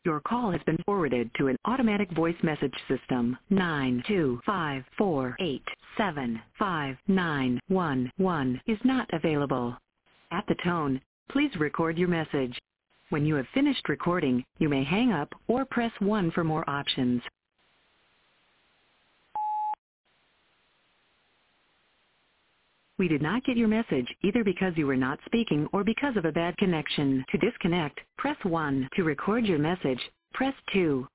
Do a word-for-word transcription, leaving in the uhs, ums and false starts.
Your call has been forwarded to an automatic voice message system. nine two five four eight seven five nine one one is not available. At the tone, please record your message. When you have finished recording, you may hang up or press one for more options. We did not get your message either because you were not speaking or because of a bad connection. To disconnect, press one. To record your message, press two.